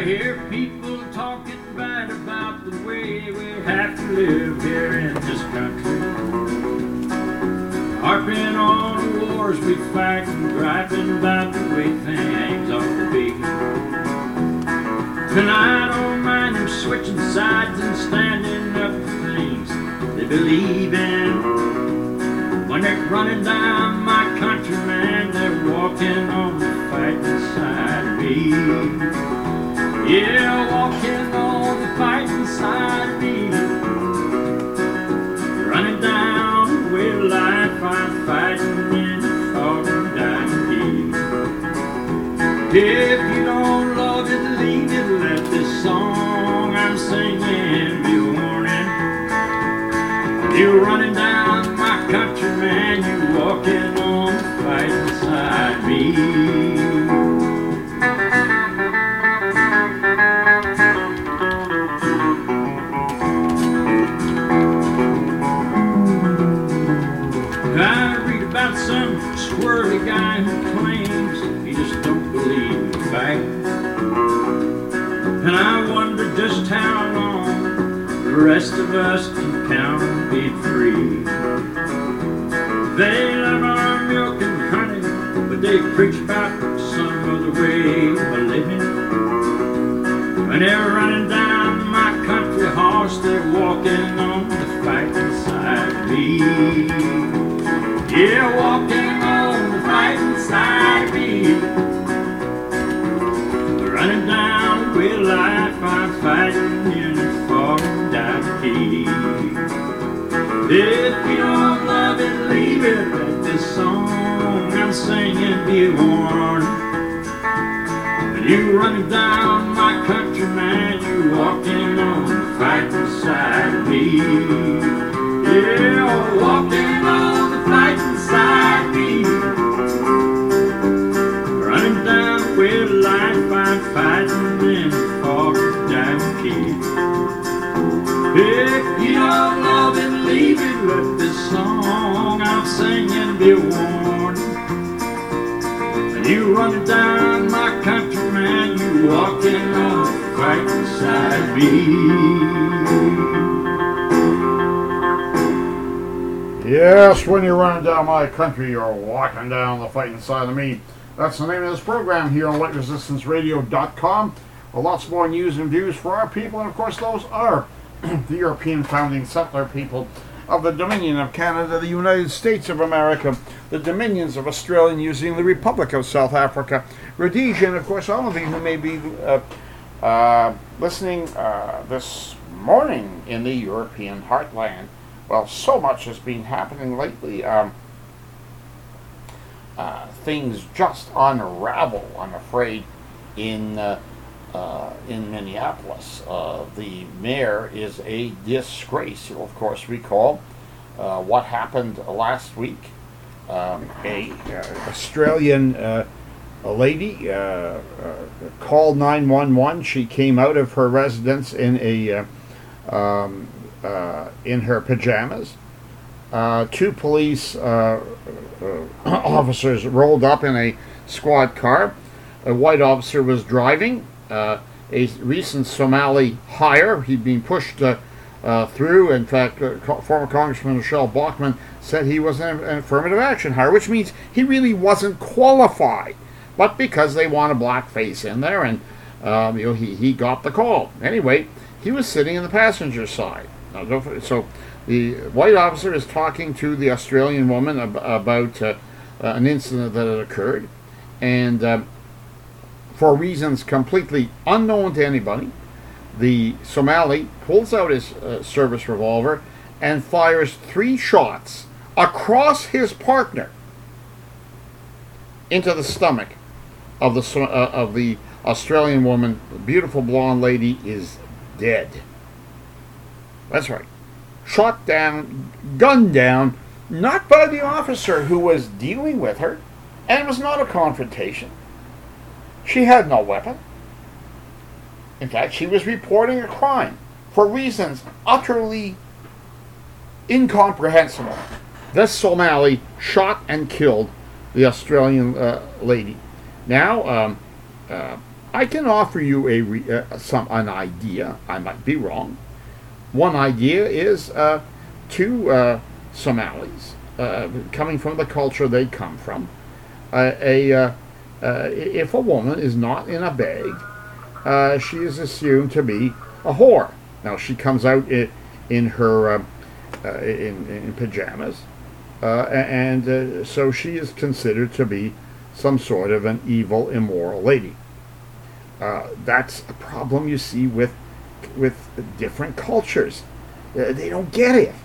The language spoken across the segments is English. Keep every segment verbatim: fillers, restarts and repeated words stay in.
I hear people talking bad about the way we have to live here in this country, harping on the wars we fight and griping about the way things ought to be. Tonight I don't mind them switching sides and standing up for things they believe in. When they're running down my country, man, they're walking on the fighting side of me. Yeah, walking on the fighting side of me. Running down the way of life, I'm fighting in the fog and dying heat. If you don't love it, leave it, let this song I'm singing be a warning. You're running down my country, man, you're walking on the fighting side of me. I read about some squirrely guy who claims he just don't believe in the fact. And I wonder just how long the rest of us can count on being free. They love our milk and honey, but they preach about some other way of living. When they're running down my country horse, they're walking on the fighting side of me. Yeah, walking on the fighting side of me. Running down the way of life, I'm fighting in the fog and dying heat. If you don't love it, leave it, let this song I'm singing be a warning. When you're running down my country, man, you're walking on the fighting side of me. Yeah, walking on the fighting side of me. Running down the way of life, I'm fighting in the fog and dying heat. If you don't love it, leave it, let this song I'm singing be a warning. When you running down my country, man, you walking on the fighting side of me. Yes, when you're running down my country, you're walking down the fighting side of me. That's the name of this program here on light resistance radio dot com. Well, lots more news and views for our people, and of course those are the European founding settler people of the Dominion of Canada, the United States of America, the Dominions of Australia, and using the Republic of South Africa, Rhodesia, and of course all of you who may be uh, uh, listening uh, this morning in the European heartland. Well, so much has been happening lately. Um, uh, things just unravel, I'm afraid, in uh, uh, in Minneapolis. Uh, the mayor is a disgrace. You'll, of course, recall uh, what happened last week. Um, a uh, Australian uh, a lady uh, uh, called nine one one. She came out of her residence in a uh, um, uh, in her pajamas. Uh, two police uh, uh, officers rolled up in a squad car. A white officer was driving. Uh, a recent Somali hire. He'd been pushed uh, uh, through. In fact, uh, co- former Congressman Michelle Bachmann said he was an, an affirmative action hire, which means he really wasn't qualified. But because they want a black face in there, and um, you know, he, he got the call. Anyway, he was sitting in the passenger side. Now, don't, so the white officer is talking to the Australian woman ab- about uh, uh, an incident that had occurred, and uh, for reasons completely unknown to anybody, the Somali pulls out his uh, service revolver and fires three shots across his partner into the stomach of the uh, of the Australian woman. The beautiful blonde lady is dead. That's right. Shot down, gunned down, not by the officer who was dealing with her, and it was not a confrontation. She had no weapon. In fact, she was reporting a crime for reasons utterly incomprehensible. This Somali shot and killed the Australian uh, lady. Now, um, uh, I can offer you a re, uh, some an idea. I might be wrong. One idea is uh, two uh, Somalis uh, coming from the culture they come from. Uh, a uh, uh, if a woman is not in a bag, uh, she is assumed to be a whore. Now she comes out in, in her uh, uh, in, in pajamas, uh, and uh, so she is considered to be some sort of an evil, immoral lady. Uh, that's a problem you see with with different cultures. Uh, they don't get it.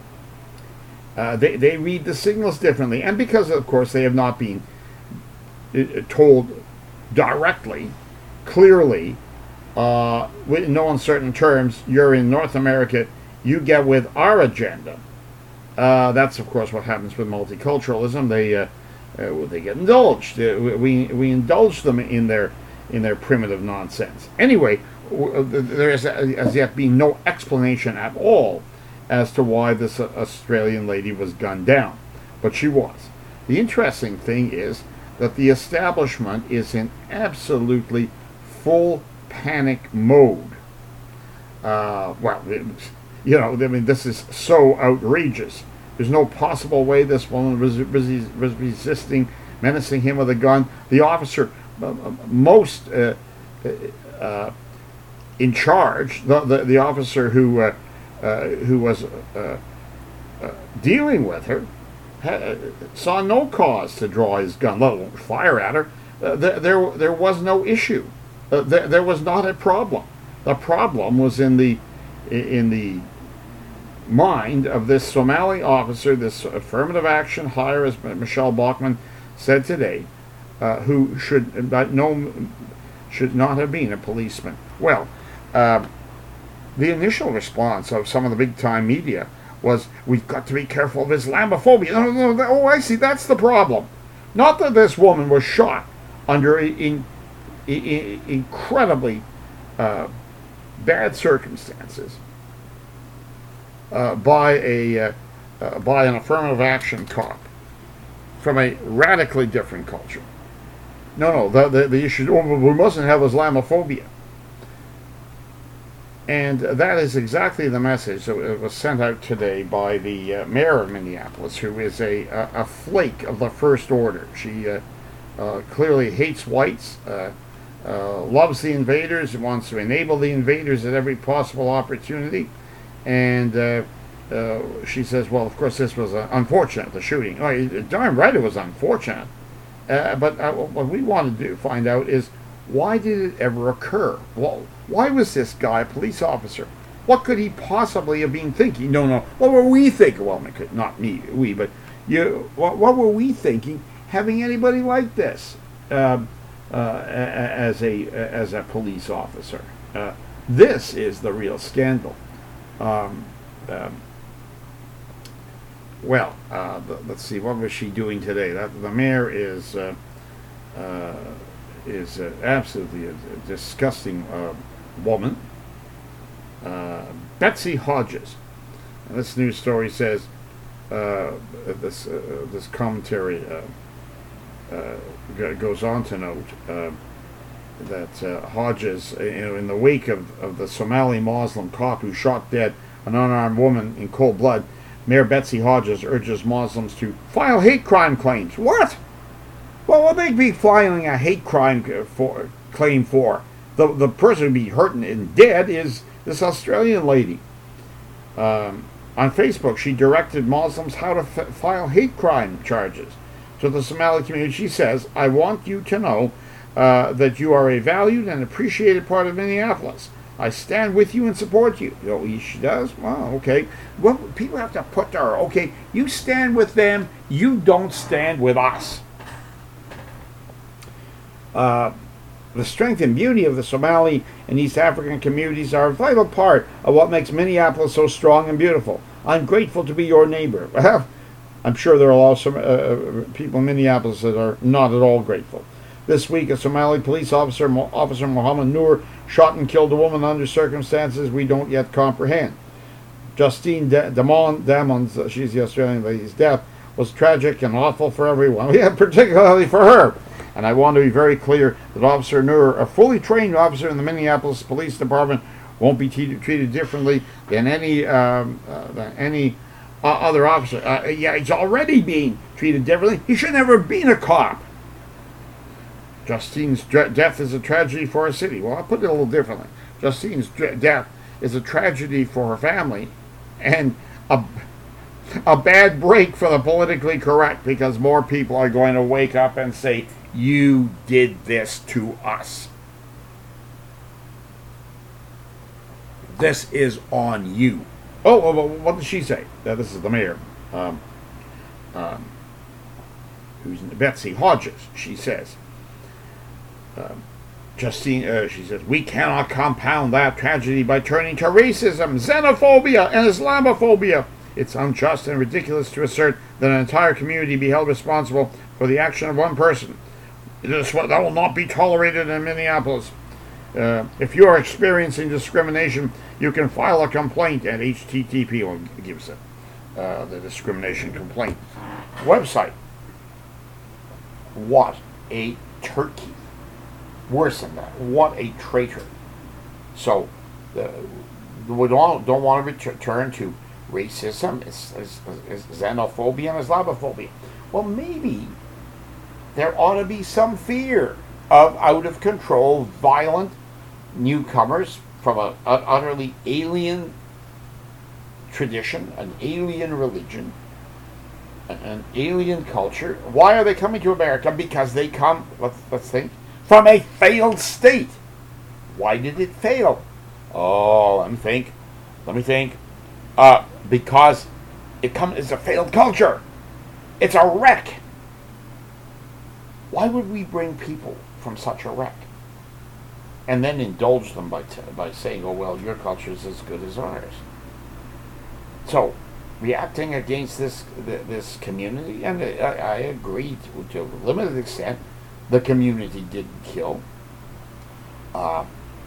Uh, they they read the signals differently, and because of course they have not been uh, told directly, clearly, uh, in no uncertain terms, you're in North America, you get with our agenda. Uh, that's of course what happens with multiculturalism. They uh, uh, they get indulged. Uh, we we indulge them in their in their primitive nonsense. Anyway, there has as yet been no explanation at all as to why this Australian lady was gunned down, but she was. The interesting thing is that the establishment is in absolutely full panic mode. Uh, well, it, you know, I mean, this is so outrageous. There's no possible way this woman was, was, was resisting, menacing him with a gun. The officer uh, most uh, uh, in charge, the, the, the officer who uh, uh, who was uh, uh, dealing with her, ha- saw no cause to draw his gun, let alone fire at her. Uh, there, there, there was no issue. Uh, there, there was not a problem. The problem was in the in the mind of this Somali officer, this affirmative action hire, as Michelle Bachmann said today, uh, who should uh, no should not have been a policeman. Well, uh, the initial response of some of the big-time media was, "We've got to be careful of Islamophobia." No, no, no, oh, I see. That's the problem. Not that this woman was shot under in, in, in, incredibly uh, bad circumstances uh, by a uh, uh, by an affirmative action cop from a radically different culture. No, no. The the, the issue. Oh, we mustn't have Islamophobia. And that is exactly the message that was sent out today by the uh, mayor of Minneapolis, who is a, a, a flake of the first order. She uh, uh, clearly hates whites, uh, uh, loves the invaders, wants to enable the invaders at every possible opportunity. And uh, uh, she says, well, of course, this was uh, unfortunate, the shooting. Oh, darn right it was unfortunate. Uh, but uh, what we want to do, find out is, why did it ever occur? Well, why was this guy a police officer? What could he possibly have been thinking? No, no. What were we thinking? Well, not me, we, but you. What, what were we thinking? Having anybody like this uh, uh, as a as a police officer? Uh, this is the real scandal. Um, um, well, uh, the, let's see. What was she doing today? That the mayor is. Uh, uh, is uh, absolutely a, a disgusting uh, woman. Uh, Betsy Hodges. And this news story says, uh, this uh, this commentary uh, uh, g- goes on to note uh, that uh, Hodges, you know, in the wake of, of the Somali Muslim cop who shot dead an unarmed woman in cold blood, Mayor Betsy Hodges urges Muslims to file hate crime claims. What? Well, what they be filing a hate crime for claim for? The the person who be hurt and dead is this Australian lady. Um, on Facebook, she directed Muslims how to f- file hate crime charges to the Somali community. She says, "I want you to know uh, that you are a valued and appreciated part of Minneapolis. I stand with you and support you." Oh, she does? Well, okay. Well, people have to put her, okay, you stand with them, you don't stand with us. Uh, the strength and beauty of the Somali and East African communities are a vital part of what makes Minneapolis so strong and beautiful. I'm grateful to be your neighbor. I'm sure there are also uh, people in Minneapolis that are not at all grateful. This week, a Somali police officer, Mo- Officer Mohammed Noor, shot and killed a woman under circumstances we don't yet comprehend. Justine De- Damon, Damons, uh, she's the Australian lady's death, was tragic and awful for everyone. Yeah, particularly for her. And I want to be very clear that Officer Nur, a fully trained officer in the Minneapolis Police Department, won't be t- treated differently than any um, uh, than any uh, other officer. Uh, yeah, he's already being treated differently. He should never have been a cop. Justine's dre- death is a tragedy for our city. Well, I'll put it a little differently. Justine's dre- death is a tragedy for her family, and a a bad break for the politically correct, because more people are going to wake up and say, "You did this to us. This is on you." Oh, oh, oh, what did she say? Uh, this is the mayor. Um, um, who's Betsy Hodges? She says. Um, Justine, uh, she says, "We cannot compound that tragedy by turning to racism, xenophobia, and Islamophobia. It's unjust and ridiculous to assert that an entire community be held responsible for the action of one person. This, that will not be tolerated in Minneapolis. Uh, if you are experiencing discrimination, you can file a complaint at H T T P." Well, it gives it, uh, the discrimination complaint website. What a turkey. Worse than that, what a traitor. So, uh, we don't, don't want to return to racism, is, is, is xenophobia, and Islamophobia. Well, maybe there ought to be some fear of out-of-control, violent newcomers from a, an utterly alien tradition, an alien religion, an, an alien culture. Why are they coming to America? Because they come, let's, let's think, from a failed state. Why did it fail? Oh, let me think. Let me think. Uh, because it comes as a failed culture. It's a wreck. Why would we bring people from such a wreck and then indulge them by t- by saying, "Oh well, your culture is as good as ours"? So, reacting against this th- this community, and I, I agree to, to a limited extent. The community didn't kill uh,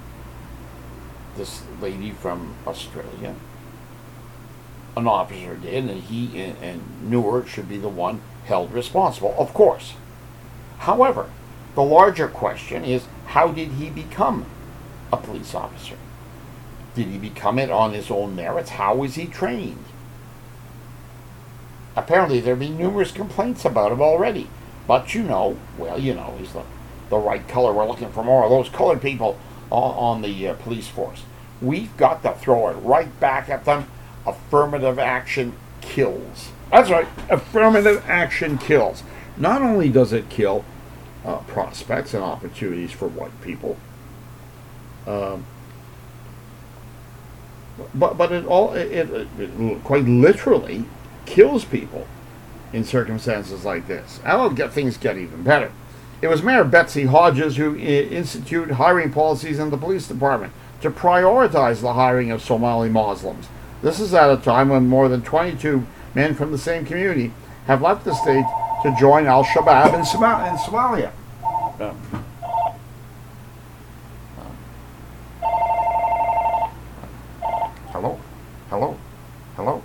this lady from Australia. An officer did, and he and, and Newark should be the one held responsible, of course. However, the larger question is, how did he become a police officer? Did he become it on his own merits? How was he trained? Apparently there have been numerous complaints about him already. But you know, well, you know, he's the, the right color. We're looking for more of those colored people on, on the uh, police force. We've got to throw it right back at them. Affirmative action kills. That's right. Affirmative action kills. Not only does it kill uh, prospects and opportunities for white people, um, but but it all it, it, it quite literally kills people in circumstances like this. And I'll get things get even better. It was Mayor Betsy Hodges who instituted hiring policies in the police department to prioritize the hiring of Somali Muslims. This is at a time when more than twenty-two men from the same community have left the state to join Al-Shabaab in, Som- in Somalia. Um, hello? Hello? Hello?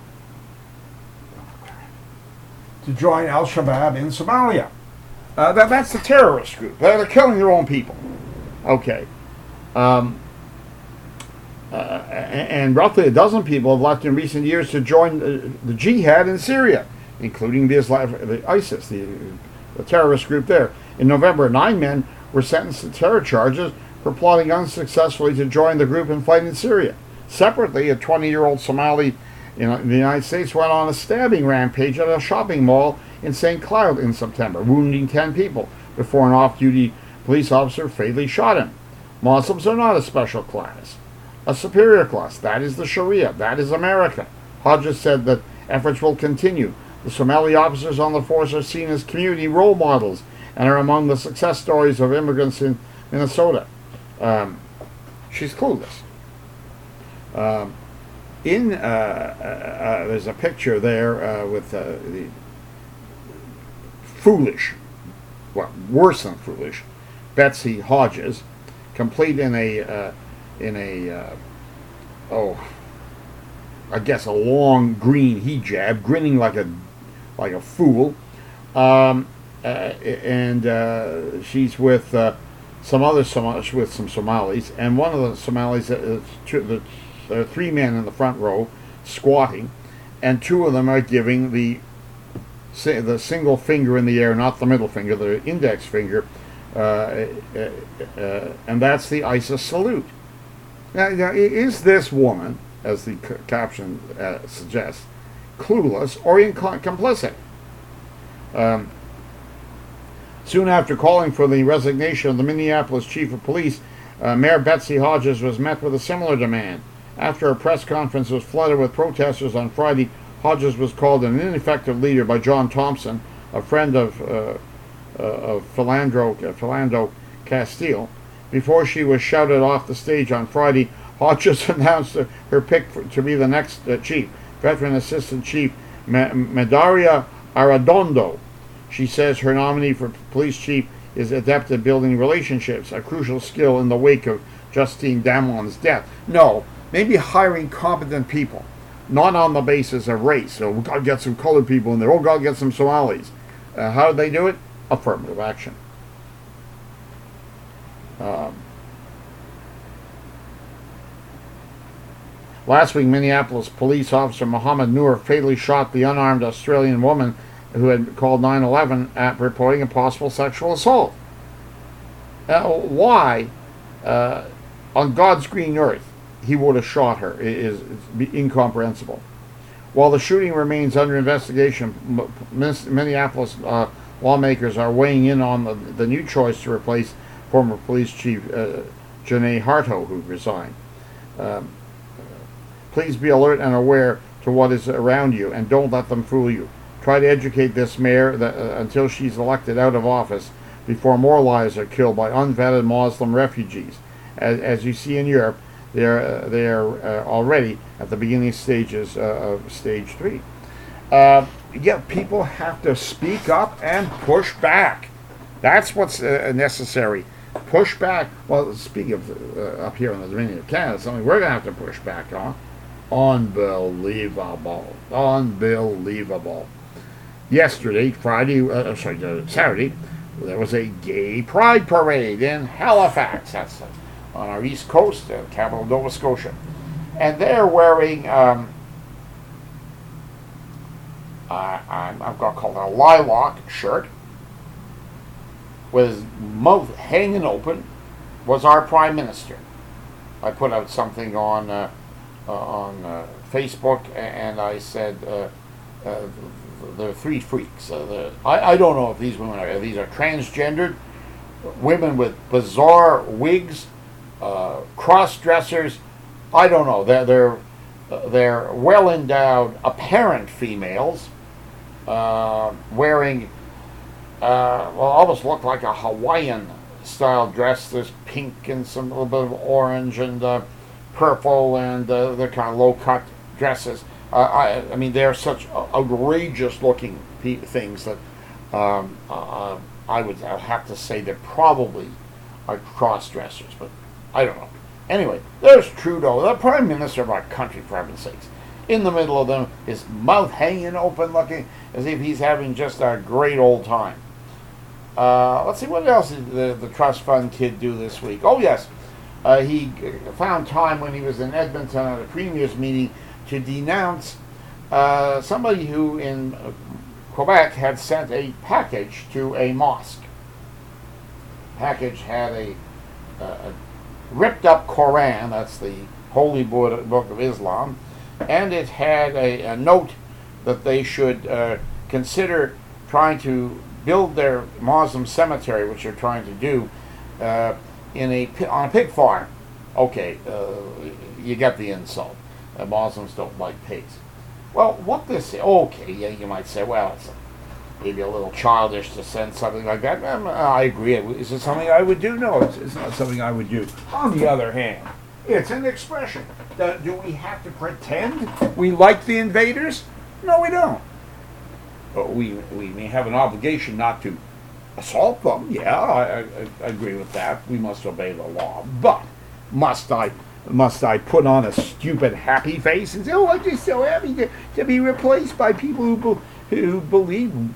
To join Al-Shabaab in Somalia. Uh, that, that's the terrorist group. They're, they're killing their own people. Okay. Um, uh, and, and roughly a dozen people have left in recent years to join the, the jihad in Syria, including the, Islam, the ISIS, the, the terrorist group there. In November, nine men were sentenced to terror charges for plotting unsuccessfully to join the group and fight in Syria. Separately, a twenty-year-old Somali in the United States went on a stabbing rampage at a shopping mall in Saint Cloud in September, wounding ten people before an off-duty police officer fatally shot him. Muslims are not a special class, a superior class. That is the Sharia. That is America. Hodges said that efforts will continue. The Somali officers on the force are seen as community role models and are among the success stories of immigrants in Minnesota. Um, she's clueless. Um, in uh, uh, uh, there's a picture there uh, with uh, the foolish, well, worse than foolish, Betsy Hodges, complete in a uh, in a uh, oh, I guess a long green hijab, grinning like a like a fool, um, uh, and uh, she's with uh, some other Somalis, with some Somalis, and one of the Somalis, uh, two, the, there are three men in the front row squatting, and two of them are giving the the single finger in the air, not the middle finger, the index finger, uh, uh, uh, and that's the ISIS salute. Now, now, is this woman, as the c- caption uh, suggests, clueless or inc- complicit? Um, soon after calling for the resignation of the Minneapolis chief of police, uh, Mayor Betsy Hodges was met with a similar demand. After a press conference was flooded with protesters on Friday, Hodges was called an ineffective leader by John Thompson, a friend of uh, uh, of Philandro, uh, Philando Castile. Before she was shouted off the stage on Friday, Hodges announced her, her pick for, to be the next uh, chief, veteran assistant chief Ma- Medaria Arredondo. She says her nominee for police chief is adept at building relationships, a crucial skill in the wake of Justine Damon's death. No, maybe hiring competent people, not on the basis of race. So we've got to get some colored people in there. Oh, got to get some Somalis. Uh, how do they do it? Affirmative action. Um, last week, Minneapolis police officer Mohammed Noor fatally shot the unarmed Australian woman who had called nine one one at reporting a possible sexual assault. Uh, why, uh, on God's green earth, he would have shot her is, is incomprehensible. While the shooting remains under investigation, Minneapolis uh, lawmakers are weighing in on the, the new choice to replace former police chief uh, Janae Harto, who resigned. Um, please be alert and aware to what is around you, and don't let them fool you. Try to educate this mayor that, uh, until she's elected out of office, before more lives are killed by unvetted Muslim refugees. As, as you see in Europe, they are, uh, they are uh, already at the beginning stages uh, of stage three. Uh, yeah, people have to speak up and push back. That's what's uh, necessary. Push back. Well, speaking of uh, up here in the Dominion of Canada, something we're going to have to push back on. Unbelievable. Unbelievable. Yesterday, Friday, uh, sorry, uh, Saturday, there was a gay pride parade in Halifax. That's uh, on our east coast, uh, capital of Nova Scotia. And they're wearing, um, uh, I've got called a lilac shirt with his mouth hanging open, was our prime minister. I put out something on uh, uh, on uh, Facebook, and I said uh, uh, there are three freaks. Uh, the, I, I don't know if these women are if these are transgendered women with bizarre wigs, uh, cross dressers. I don't know. They're they're uh, they're well endowed, apparent females uh, wearing. Uh, well, almost look like a Hawaiian style dress. There's pink and some little bit of orange and uh, purple, and uh, they're kind of low cut dresses. Uh, I, I mean, they're such outrageous looking pe- things that um, uh, I would I'd have to say they're probably are cross dressers, but I don't know. Anyway, there's Trudeau, the Prime Minister of our country, for heaven's sakes. In the middle of them, his mouth hanging open, looking as if he's having just a great old time. Uh, let's see, what else did the, the trust fund kid do this week? Oh, yes. Uh, he found time when he was in Edmonton at a premier's meeting to denounce uh, somebody who in Quebec had sent a package to a mosque. Package had a, a, a ripped up Koran, that's the holy book of Islam, and it had a, a note that they should uh, consider trying to build their Muslim cemetery, which they're trying to do, uh, in a on a pig farm. Okay, uh, you get the insult. Uh, Muslims don't like pigs. Well, what this? Okay, yeah, you might say, well, it's maybe a little childish to send something like that. Um, I agree. Is it something I would do? No, it's, it's not something I would do. On the other hand, it's an expression. Do, do we have to pretend we like the invaders? No, we don't. But we we may have an obligation not to assault them. Yeah, I, I, I agree with that. We must obey the law. But must I must I put on a stupid happy face and say, "Oh, I'm just so happy to, to be replaced by people who be, who believe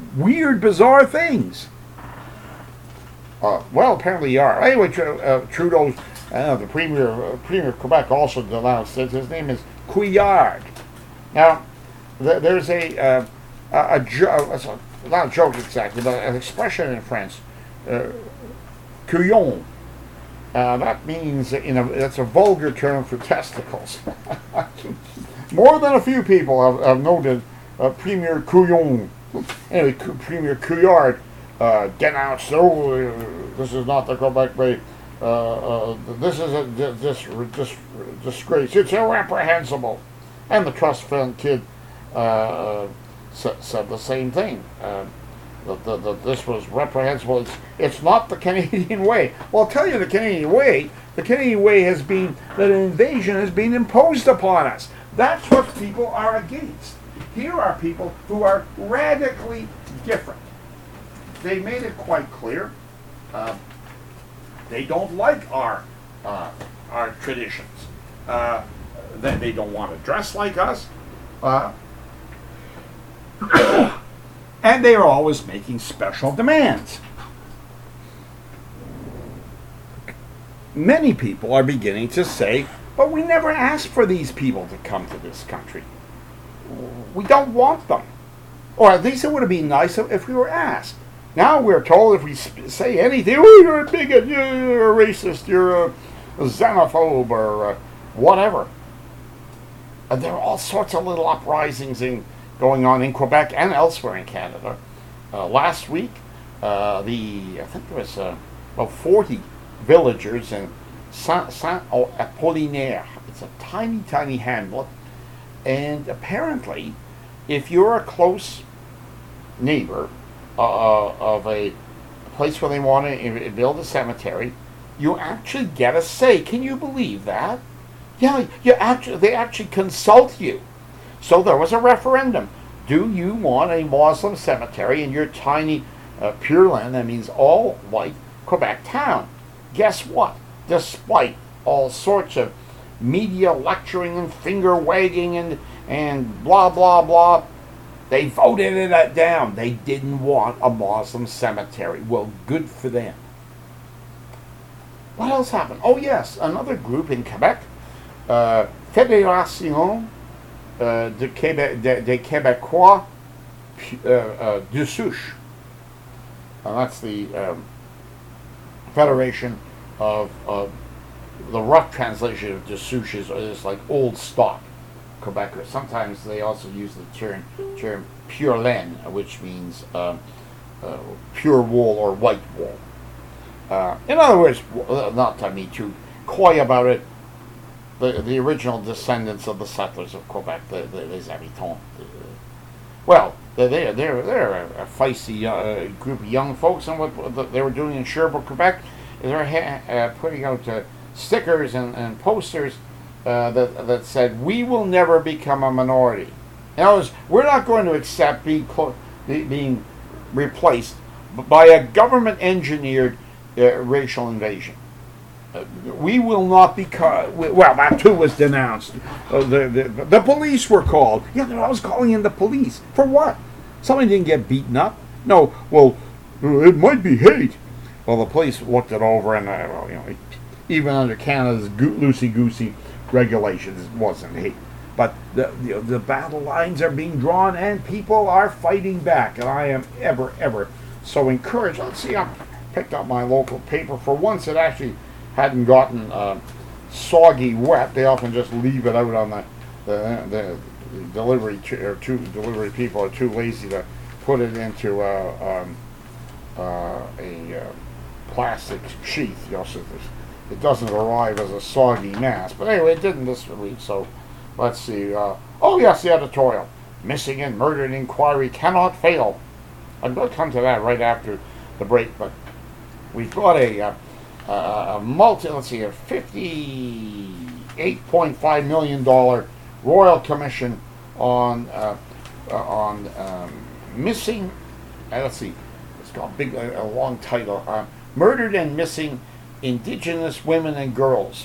weird, bizarre things. Uh, well, apparently you are. Anyway, uh, Trudeau's, uh, the premier, uh, premier of Quebec also denounced it. His name is Couillard. Now, th- there's a, uh, a, a joke, not a joke exactly, but an expression in French, uh, couillon. Uh, that means, you know, that's a vulgar term for testicles. More than a few people have, have noted uh, Premier Couillon. Anyway, C- Premier Couillard uh, denounced, oh, uh, this is not the Quebec way. Uh, uh, this is a this, this disgrace. It's irreprehensible. And the trust fund kid uh, sa- said the same thing. Uh, that, that, that this was reprehensible. It's, it's not the Canadian way. Well, I'll tell you the Canadian way. The Canadian way has been that an invasion has been imposed upon us. That's what people are against. Here are people who are radically different. They made it quite clear. Uh, they don't like our uh, our traditions. Uh, that they don't want to dress like us. Uh, and they are always making special demands. Many people are beginning to say, but we never asked for these people to come to this country. We don't want them. Or at least it would have been nice if we were asked. Now we're told if we say anything, oh, you're a bigot, you're a racist, you're a xenophobe, or whatever. And there are all sorts of little uprisings in, going on in Quebec and elsewhere in Canada. Uh, last week, uh, the I think there was uh, about forty villagers in Saint, Saint Apollinaire. It's a tiny, tiny hamlet. And apparently, if you're a close neighbor uh, of a place where they want to build a cemetery, you actually get a say. Can you believe that? Yeah, you actually, they actually consult you. So there was a referendum. Do you want a Muslim cemetery in your tiny uh, Pure Land, that means all white Quebec town? Guess what? Despite all sorts of media lecturing and finger wagging and, and blah, blah, blah, they voted it down. They didn't want a Muslim cemetery. Well, good for them. What else happened? Oh, yes, another group in Quebec, uh, Fédération uh, de Québec, de, de Québécois uh, uh, de Souche. And that's the um, Federation of, of the rough translation of de Souche is, is like old stock Quebecers. Sometimes they also use the term, term pure laine, which means um, uh, pure wool or white wool. Uh, in other words, not to be too coy about it, the the original descendants of the settlers of Quebec, the, the, les habitants. The, well, they're they're they're a feisty uh, group of young folks, and what they were doing in Sherbrooke, Quebec, is they're ha- uh, putting out uh, stickers and, and posters uh, that that said, "We will never become a minority." In other words, we're not going to accept being clo- being replaced by a government-engineered uh, racial invasion. Uh, we will not become. Well, that too was denounced. Uh, the, the the police were called. Yeah, they're always calling in the police for what? Somebody didn't get beaten up. No. Well, it might be hate. Well, the police looked it over, and uh, well, you know, even under Canada's go- loosey-goosey regulations, it wasn't hate. But the, the the battle lines are being drawn, and people are fighting back. And I am ever, ever so encouraged. Let's see. I picked up my local paper. For once, it actually hadn't gotten uh, soggy wet. They often just leave it out on the the, the, the delivery ch- or two delivery people are too lazy to put it into uh, um, uh, a uh, plastic sheath. You know, so it doesn't arrive as a soggy mass. But anyway, it didn't this week. So let's see. Uh, oh yes, the editorial: missing and murdered inquiry cannot fail. I'm going to come to that right after the break, but we've got a. Uh, Uh, a multi, let's see, a fifty-eight point five million dollar Royal Commission on uh, uh, on um, missing. Uh, let's see, it's got a big, a, a long title: uh, Murdered and Missing Indigenous Women and Girls.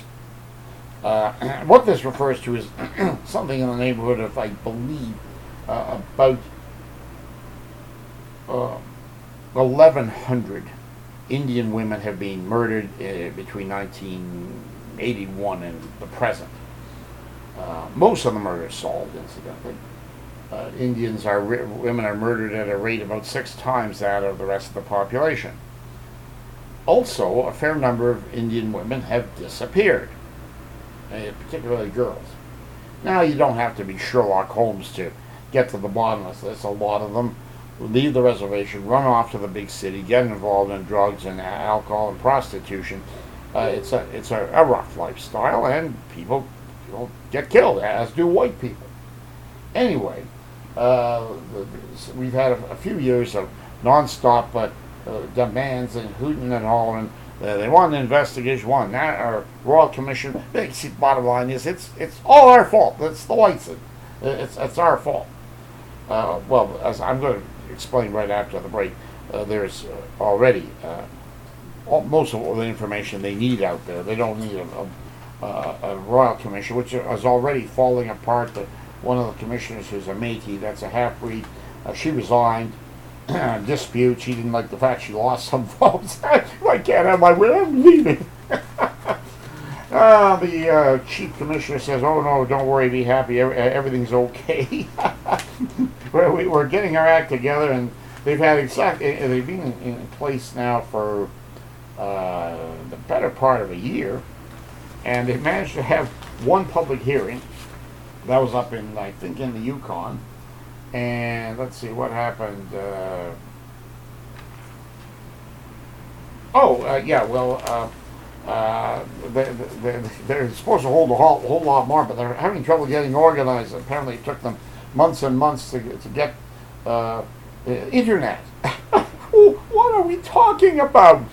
Uh, what this refers to is something in the neighborhood of, I believe, uh, about uh, eleven hundred Indian women have been murdered uh, between nineteen eighty-one and the present. Uh, most of the murders solved, incidentally. Uh, Indians are women are murdered at a rate about six times that of the rest of the population. Also, a fair number of Indian women have disappeared, uh, particularly girls. Now, you don't have to be Sherlock Holmes to get to the bottom of this. A lot of them leave the reservation, run off to the big city, get involved in drugs and alcohol and prostitution. Uh, it's a it's a, a rough lifestyle, and people, people get killed, as do white people. Anyway, uh, we've had a, a few years of nonstop uh, uh, demands and hooting and hollering. Uh, they want an investigation, want that, or Royal Commission. They, see, bottom line is, it's it's all our fault. It's the whites. It's it's our fault. Uh, well, as I'm going to explain right after the break, uh, there's uh, already uh, all, most of all the information they need out there. They don't need a, a, a Royal Commission, which is already falling apart. The, one of the commissioners, who's a Métis, that's a half-breed, uh, she resigned. Dispute. She didn't like the fact she lost some votes. I can't have my way. I'm leaving. uh, the uh, chief commissioner says, "Oh no, don't worry, be happy. Every, everything's okay." we're, we're getting our act together, and they've had exactly. They've been in, in place now for uh, the better part of a year, and they managed to have one public hearing. That was up in, I think, in the Yukon. And let's see what happened. Uh, oh, uh, yeah, well, uh, uh, they, they, they're supposed to hold a whole, whole lot more, but they're having trouble getting organized. Apparently, it took them months and months to, to get uh, internet. What are we talking about?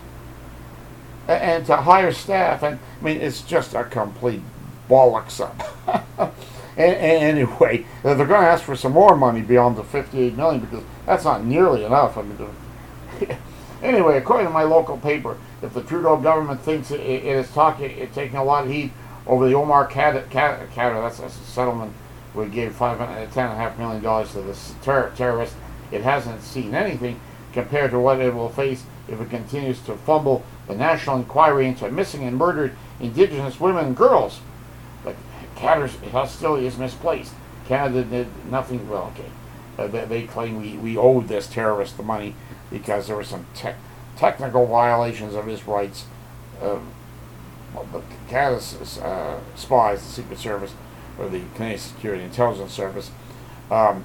And to hire staff. And I mean, it's just a complete bollocks up. Anyway, they're going to ask for some more money beyond the fifty-eight million dollars, because that's not nearly enough. I mean, anyway, according to my local paper, if the Trudeau government thinks it, it is talking, it taking a lot of heat over the Omar Khadr, that's a settlement we gave five ten and a half million dollars to this ter- terrorist, it hasn't seen anything compared to what it will face if it continues to fumble the national inquiry into missing and murdered Indigenous women and girls. But Khadr's hostility is misplaced. Canada did nothing. Well, okay. Uh, they, they claim we, we owed this terrorist the money because there were some te- technical violations of his rights. Uh, well, but Canada's uh, spies, the Secret Service, or the Canadian Security Intelligence Service, um,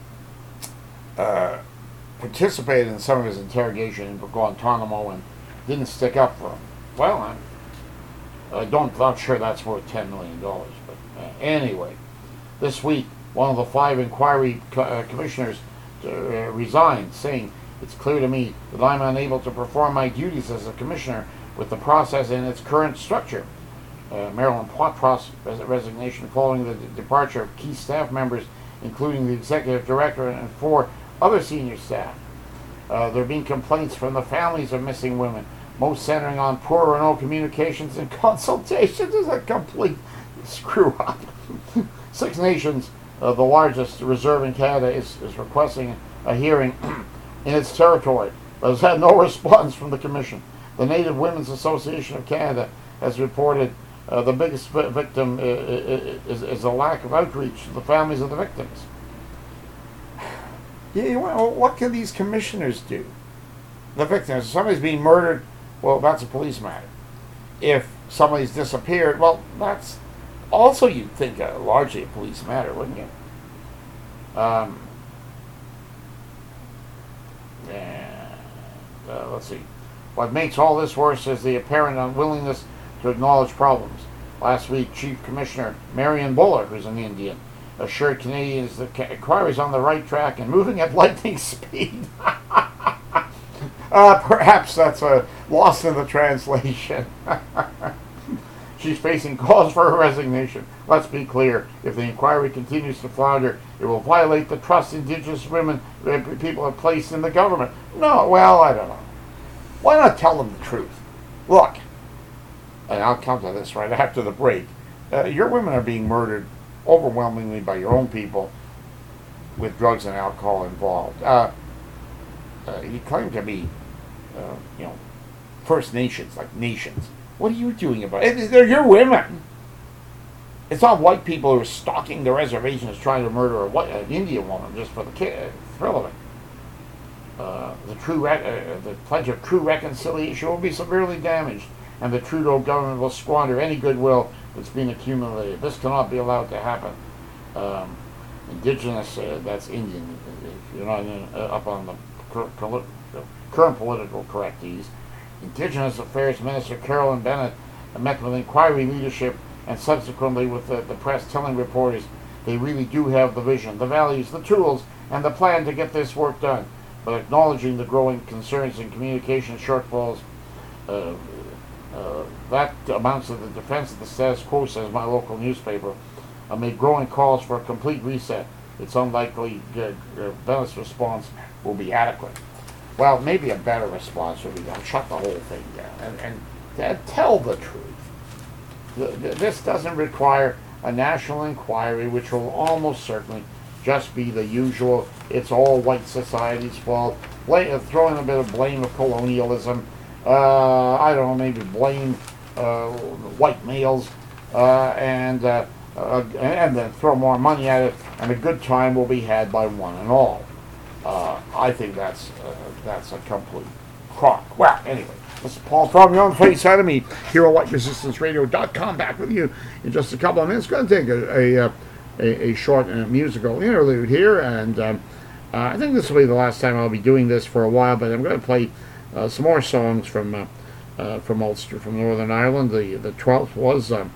uh, participated in some of his interrogation in Guantanamo and didn't stick up for him. Well, I'm, I don't, not sure that's worth ten million dollars. Uh, anyway, this week, one of the five inquiry co- uh, commissioners uh, resigned, saying, "It's clear to me that I'm unable to perform my duties as a commissioner with the process in its current structure." Uh, Marilyn Poitras' res- resignation following the d- departure of key staff members, including the executive director and four other senior staff. Uh, there have been complaints from the families of missing women, most centering on poor or no communications and consultations. Is a complete screw up. Six Nations, uh, the largest reserve in Canada, is, is requesting a hearing in its territory, but has had no response from the Commission. The Native Women's Association of Canada has reported uh, the biggest vi- victim uh, is, is a lack of outreach to the families of the victims. Yeah, well, what can these commissioners do? The victims, if somebody's being murdered, well, that's a police matter. If somebody's disappeared, well, that's also, you'd think, uh, largely a police matter, wouldn't you? Um, and, uh, let's see. What makes all this worse is the apparent unwillingness to acknowledge problems. Last week, Chief Commissioner Marion Buller, who's an Indian, assured Canadians that inquiry is on the right track and moving at lightning speed. uh, perhaps that's a loss in the translation. She's facing calls for her resignation. Let's be clear. If the inquiry continues to flounder, it will violate the trust Indigenous women people have placed in the government. No, well, I don't know. Why not tell them the truth? Look, and I'll come to this right after the break. Uh, your women are being murdered overwhelmingly by your own people with drugs and alcohol involved. Uh, uh, you claim to be, uh, you know, First Nations, like nations. What are you doing about it? They're your women. It's not white people who are stalking the reservations trying to murder a white, an Indian woman just for the ki- thrill of it. Uh, the true rec- uh, the pledge of true reconciliation will be severely damaged, and the Trudeau government will squander any goodwill that's been accumulated. This cannot be allowed to happen. Um, Indigenous, uh, that's Indian. If you're not in, uh, up on the cur- cur- current political correctees. Indigenous Affairs Minister Carolyn Bennett met with inquiry leadership and subsequently with the, the press, telling reporters they really do have the vision, the values, the tools, and the plan to get this work done, but acknowledging the growing concerns and communication shortfalls. Uh, uh, that amounts to the defense of the status quo, says my local newspaper, amid growing calls for a complete reset. It's unlikely uh, uh, Bennett's response will be adequate. Well, maybe a better response would be to shut the whole thing down and, and, and tell the truth. The, the, this doesn't require a national inquiry, which will almost certainly just be the usual, it's all white society's fault, blame, throwing a bit of blame of colonialism, uh, I don't know, maybe blame uh, white males, uh, and, uh, uh, and then throw more money at it, and a good time will be had by one and all. Uh, I think that's uh, that's a complete crock. Well, anyway, this is Paul from on the face side of me here at white resistance radio dot com. Back with you in just a couple of minutes. Going to take a a, a, a short uh, musical interlude here, and um, uh, I think this will be the last time I'll be doing this for a while. But I'm going to play uh, some more songs from uh, uh, from Ulster, from Northern Ireland. The the twelfth was uh,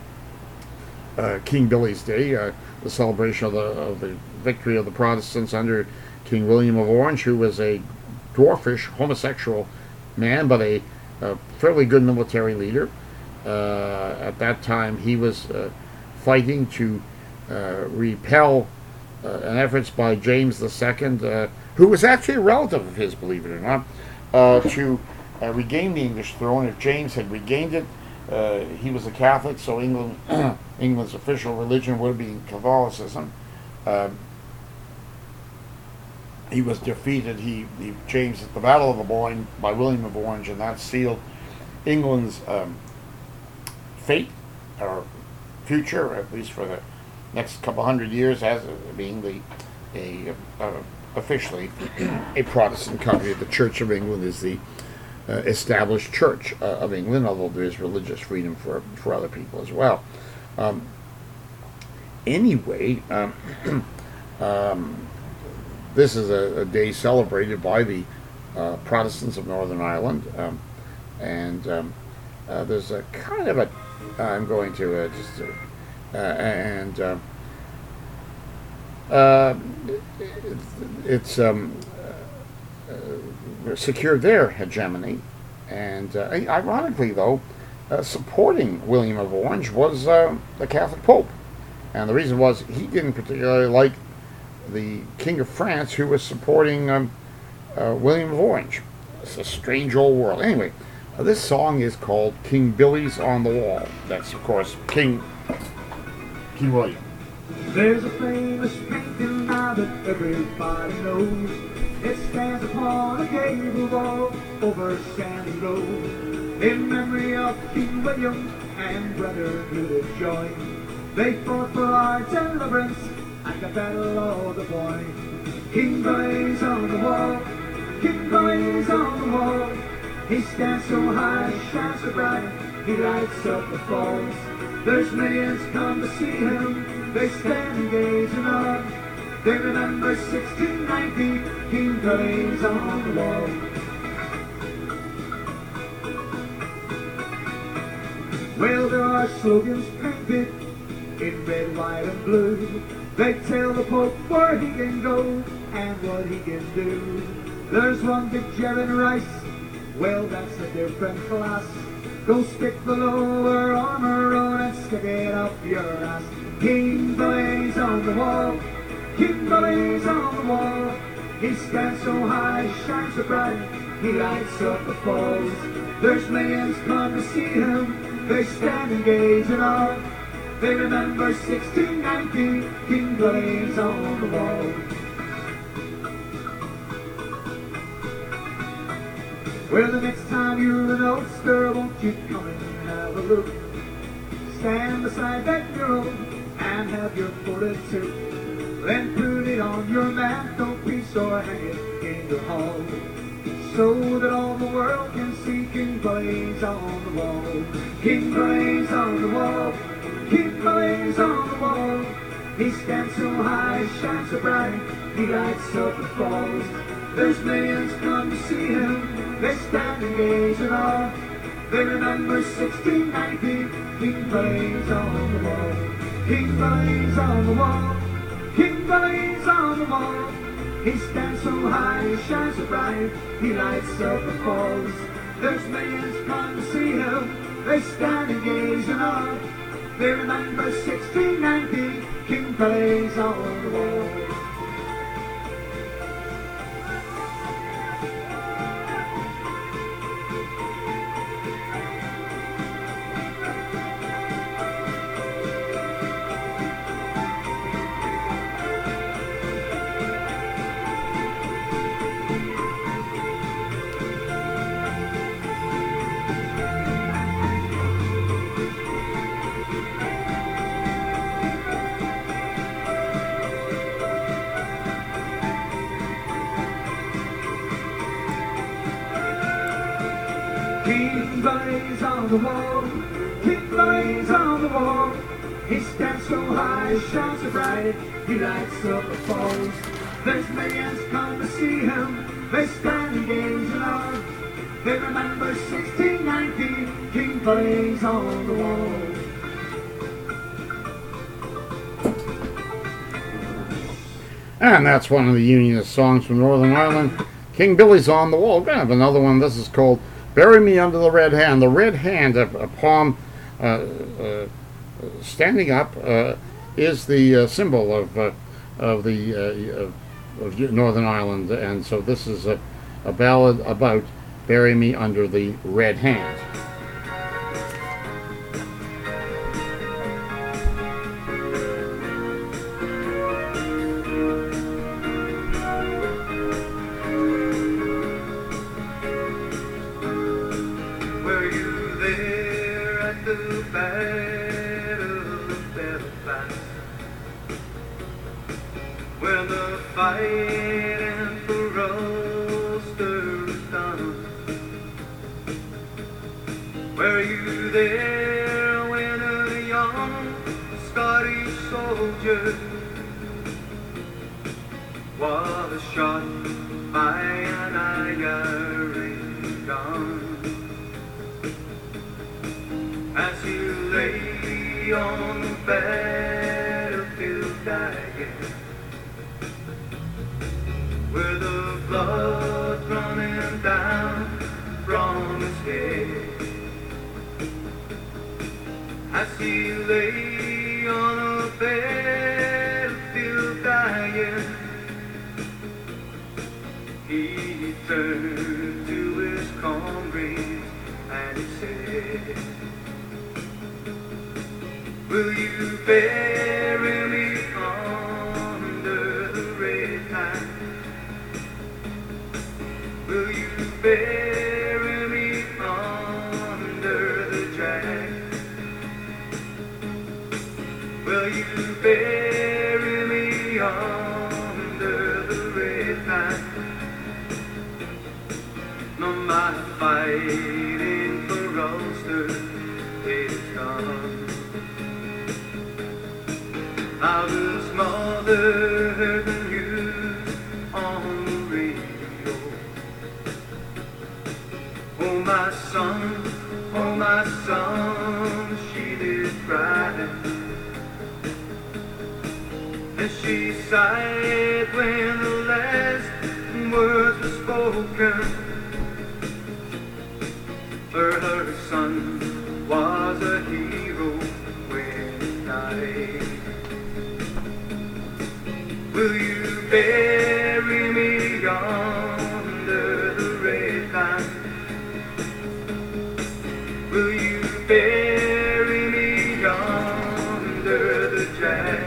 uh, King Billy's Day, uh, the celebration of the of the victory of the Protestants under King William of Orange, who was a dwarfish homosexual man, but a, a fairly good military leader. Uh, at that time, he was uh, fighting to uh, repel uh, an efforts by James the Second, uh, who was actually a relative of his, believe it or not, uh, to uh, regain the English throne. If James had regained it, uh, he was a Catholic, so England, England's official religion would be Catholicism. Uh, He was defeated, he, he James, at the Battle of the Boyne by William of Orange, and that sealed England's um, fate, or future, at least for the next couple hundred years, as being the a uh, officially a Protestant country. The Church of England is the uh, established Church uh, of England, although there is religious freedom for, for other people as well. Um, anyway, um, um, This is a, a day celebrated by the uh, Protestants of Northern Ireland, um, and um, uh, there's a kind of a, I'm going to uh, just, uh, and uh, uh, it's um, uh, secured their hegemony, and uh, ironically though, uh, supporting William of Orange was uh, the Catholic Pope, and the reason was he didn't particularly like the King of France, who was supporting um, uh, William of Orange. It's a strange old world. Anyway, uh, this song is called King Billy's on the Wall. That's, of course, King King William. There's a famous painting now that everybody knows. It stands upon a gable wall over Sandy Road, in memory of King William and brother Hubert Joy. They fought for our deliverance at the Battle of the Boyne. King Billy's on the wall, King Billy's on the wall. He stands so high, shines so bright, he lights up the falls. There's millions come to see him, they stand and gaze and on. They remember sixteen ninety, King Billy's on the wall. Well, there are slogans painted in red, white, and blue. They tell the Pope where he can go and what he can do. There's one big German Rice, well, that's a different class. Go stick the lower armor on and stick it up your ass. King Billy's on the wall, King Billy's on the wall. He stands so high, shines so bright, he lights up the falls. There's millions come to see him, they stand and gaze and on. They remember sixteen ninety, King Billy's on the wall. Well, the next time you're an oldster, won't you come and have a look? Stand beside that girl and have your quarter too. Then put it on your mantelpiece or hang it in your hall, so that all the world can see King Blaze on the wall. King Blaze on the wall, King Blaze on the wall. He stands so high, shines so bright, he lights up the falls. There's millions come to see him, they stand and gaze in awe. They remember sixteen ninety, King Blaze on the wall. King Blaze on the wall, King Blaze on the wall. He stands so high, he shines so bright, he lights up the falls. There's millions come to see him, they stand and gaze in awe. They remember sixteen ninety, King Blaze on the wall. King Blaze on the wall, King Blaze on the wall. He stands so high, shines so bright, he lights up the falls. There's millions come to see him, they stand and gaze in awe. They remember sixteen ninety, King Blaze on the wall. And that's one of the Unionist songs from Northern Ireland, King Billy's on the Wall. We're going to have another one. This is called Bury Me Under the Red Hand. The red hand, a, a palm uh, uh, standing up, uh, is the uh, symbol of uh, of the uh, of, of Northern Ireland, and so this is a, a ballad about Bury Me Under the Red Hand. When the fighting for Ulster is done, were you there when a young Scottish soldier was shot by an Irish gun? As he lay on the battlefield dying, with the blood running down from his head, as he lay on a battlefield dying, he turned to his comrades and he said, will you bury me under the red hand? Will you bury me under the jack? Will you bury me under the red hand? No, my fighting for Ulster is done. I was mother heard the news on the radio. Oh my son, oh my son, she did cry. And she sighed when the last words were spoken. For her son was a hero when he died. Will you bury me under the red line? Will you bury me under the jack?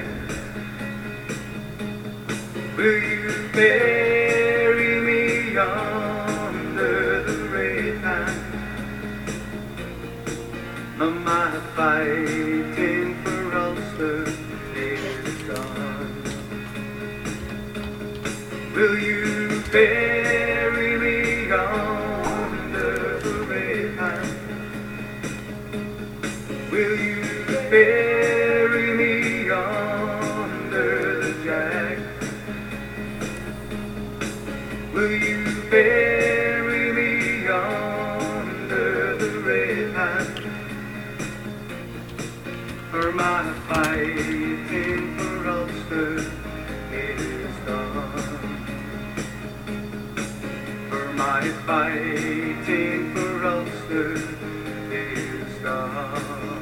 Will you bury me under the red of my fighting for Ulster is done. Will you bury me under the red hand? Will you bury me under the jack? Will you bury me under the red hand? For my fighting for Ulster is done. For my fighting for Ulster is done.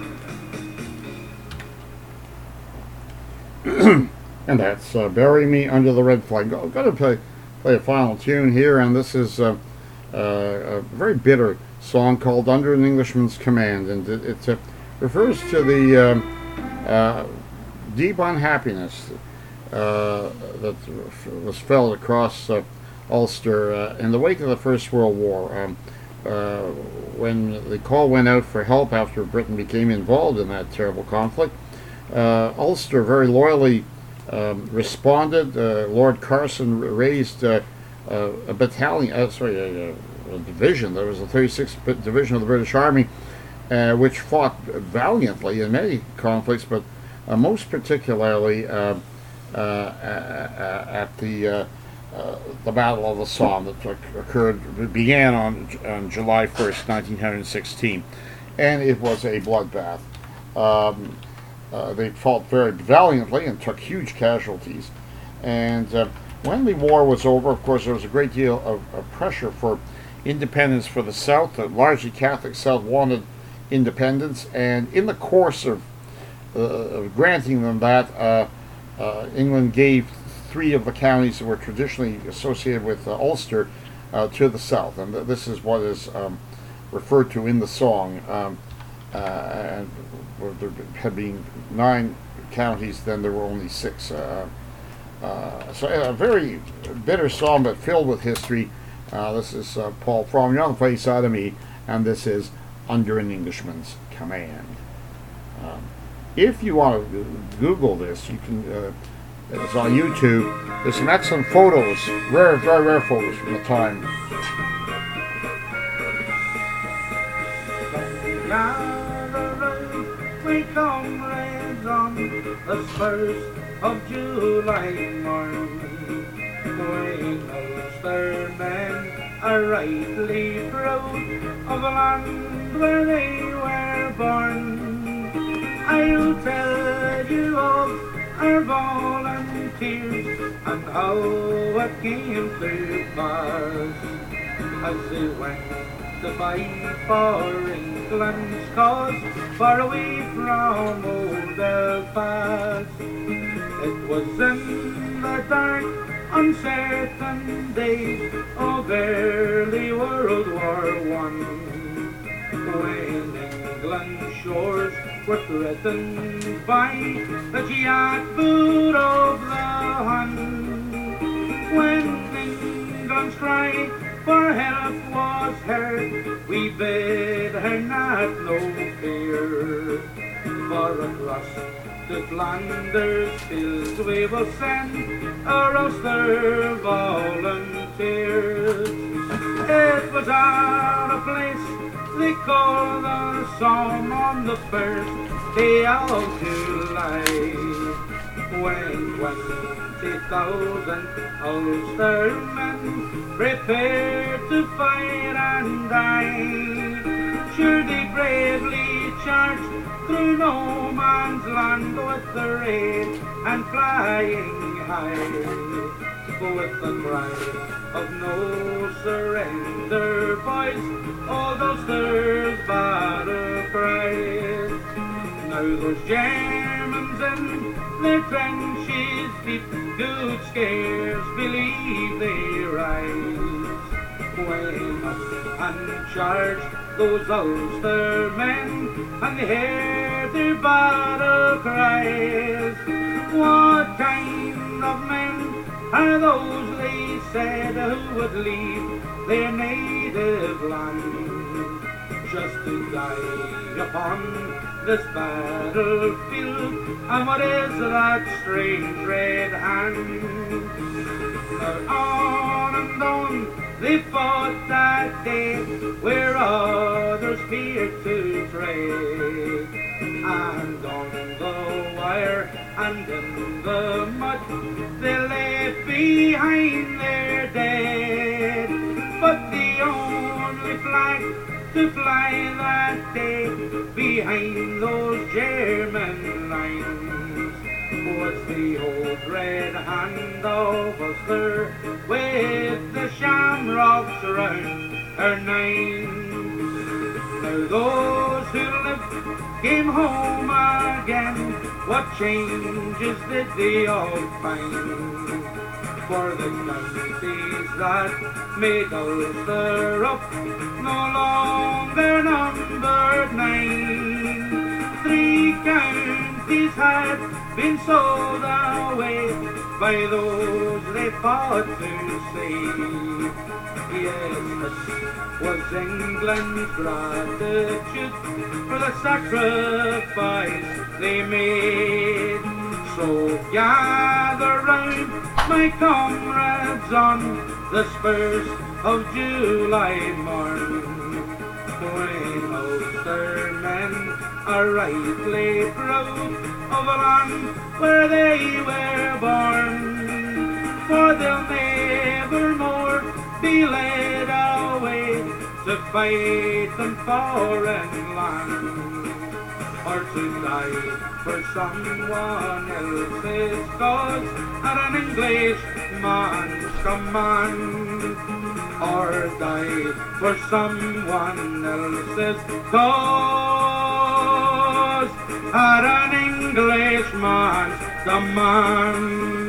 And that's uh, Bury Me Under the Red Flag. I'm going to play, play a final tune here, and this is uh, uh, a very bitter song called Under an Englishman's Command, and it, it uh, refers to the um, uh, deep unhappiness uh, that was felt across uh, Ulster uh, in the wake of the First World War. Um, uh, when the call went out for help after Britain became involved in that terrible conflict, uh, Ulster very loyally um, responded. Uh, Lord Carson raised uh, uh, a battalion, uh, sorry, a, a division. There was the thirty-sixth Division of the British Army, uh, which fought valiantly in many conflicts, but uh, most particularly uh, uh, at the uh, uh, the Battle of the Somme that occurred began on, on July first, nineteen sixteen, and it was a bloodbath. Um, uh, they fought very valiantly and took huge casualties. And uh, when the war was over, of course, there was a great deal of, of pressure for independence for the South. The largely Catholic South wanted independence, and in the course of, uh, of granting them that, uh, uh, England gave three of the counties that were traditionally associated with uh, Ulster uh, to the South, and th- this is what is um, referred to in the song. Um, uh, and there had been nine counties, then there were only six. Uh, uh, so a very bitter song, but filled with history. Uh, this is uh, Paul Fromm. You're on the play side of me, and this is Under an Englishman's Command. Um, if you want to Google this, you can. Uh, it's on YouTube. There's some excellent photos, rare, very rare photos from the time. We comrades on the first of July morn, when Ulster men are rightly proud of the land where they were born. I'll tell you of our volunteers and how it came to pass, as they went to fight for England's cause, far away from old Belfast. It was in the dark, uncertain days of early World War One, when England's shores were threatened by the jackboot of the Hun. When England's cry for help was heard, we bid her not no fear, for across to Flanders fields we will send our Ulster volunteers. It was at a place they called the Somme on the first day of July, when twenty thousand Ulster men prepared to fight and die. Sure they bravely charged through no man's land with the red and flying high, with the cry of no surrender, boys, all Ulster's battle cries. Now those Germans in their trenches deep could scarce believe they rise, when up and charged those Ulster men, and they heard their battle cries. What kind of men are those, they said, who would leave their native land? just to die upon this battlefield. And what is that strange red hand? Now on and on they fought that day, where others feared to tread. And on the wire and in the mud they left behind their dead. But the only flag to fly that day behind those German lines was the old red hand of Ulster, with the shamrocks around her nine. Now those who lived came home again. What changes did they all find? For the counties that made Ulster up no longer numbered nine. Three counties had been sold away by those they fought to save. Yes, this was England's gratitude for the sacrifice they made. So gather round, my comrades, on the spurs of July morn, when Ulster men are rightly proud of the land where they were born. For they'll never more be led away to fight in foreign land, or to die for someone else's cause at an Englishman's command, or die for someone else's cause at an Englishman's command.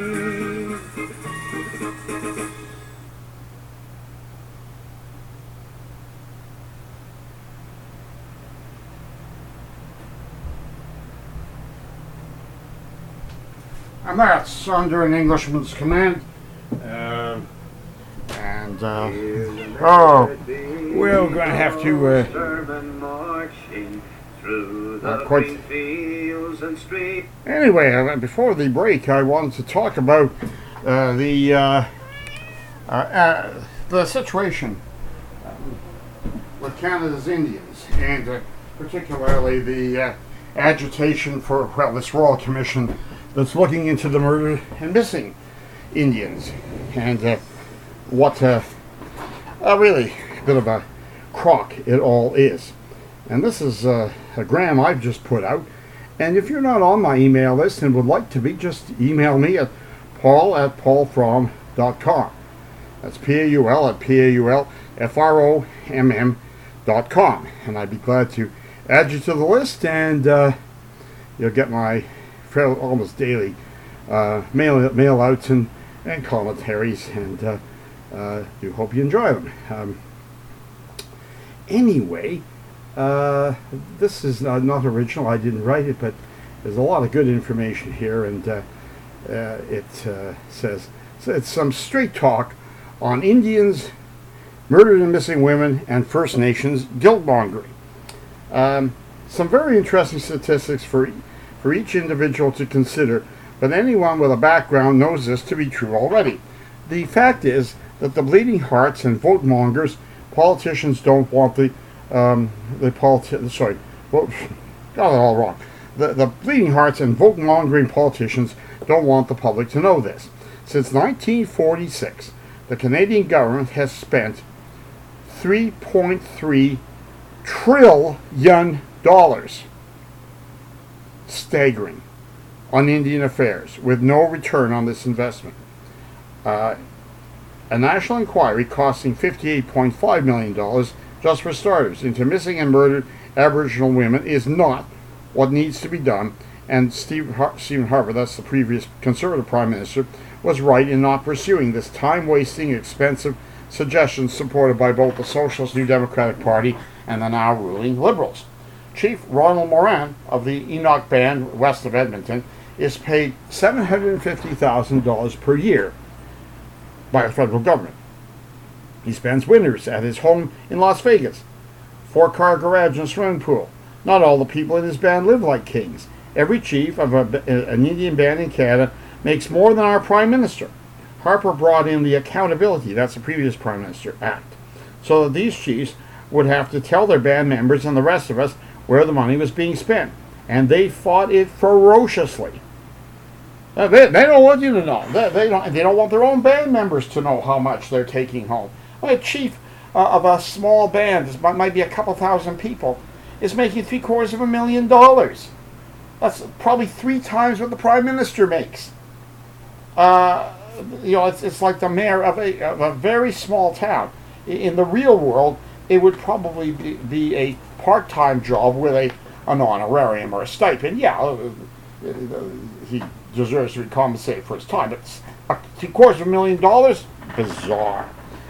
And that's under an Englishman's command. Uh, and, uh, oh, we're going to have to, uh, uh, quite, anyway, uh, before the break, I wanted to talk about uh, the, uh, uh, uh, the situation with Canada's Indians, and uh, particularly the uh, agitation for, well, this Royal Commission that's looking into the murdered and missing Indians, and uh, what uh, a really bit of a crock it all is. And this is uh, a gram I've just put out, and if you're not on my email list and would like to be, just email me at paul at paulfromm dot com. That's P A U L at P A U L F R O M M dot com, and I'd be glad to add you to the list, and uh, you'll get my almost daily uh, mail mail outs and, and commentaries, and uh, uh, do hope you enjoy them. Um, anyway, uh, this is not, not original. I didn't write it, but there's a lot of good information here, and uh, uh, it uh, says so it's some straight talk on Indians, murdered and missing women, and First Nations guilt-mongering. Um, some very interesting statistics for for each individual to consider, but anyone with a background knows this to be true already. The fact is that the bleeding hearts and vote mongers, politicians don't want the um, the politi- sorry, vote, got it all wrong. The the bleeding hearts and vote mongering politicians don't want the public to know this. Since nineteen forty-six, the Canadian government has spent three point three trillion dollars. Staggering on Indian affairs, with no return on this investment. Uh, a national inquiry costing fifty-eight point five million dollars, just for starters, into missing and murdered Aboriginal women is not what needs to be done, and Steve Har- Stephen Harper, that's the previous Conservative Prime Minister, was right in not pursuing this time-wasting, expensive suggestion supported by both the Socialist New Democratic Party and the now ruling Liberals. Chief Ronald Moran of the Enoch Band west of Edmonton is paid seven hundred fifty thousand dollars per year by the federal government. He spends winters at his home in Las Vegas, four-car garage and swimming pool. Not all the people in his band live like kings. Every chief of a, an Indian band in Canada makes more than our Prime Minister. Harper brought in the Accountability, that's the previous Prime Minister, Act, so that these chiefs would have to tell their band members and the rest of us where the money was being spent. And they fought it ferociously. Uh, they, they don't want you to know. They, they, don't, they don't want their own band members to know how much they're taking home. A chief uh, of a small band, this might, might be a couple thousand people, is making three quarters of a million dollars. That's probably three times what the Prime Minister makes. Uh, you know, it's, it's like the mayor of a, of a very small town. In the real world, it would probably be, be a part-time job with a an honorarium or a stipend. Yeah, uh, uh, he deserves to be compensated for his time, but uh, three quarters of a million dollars? Bizarre.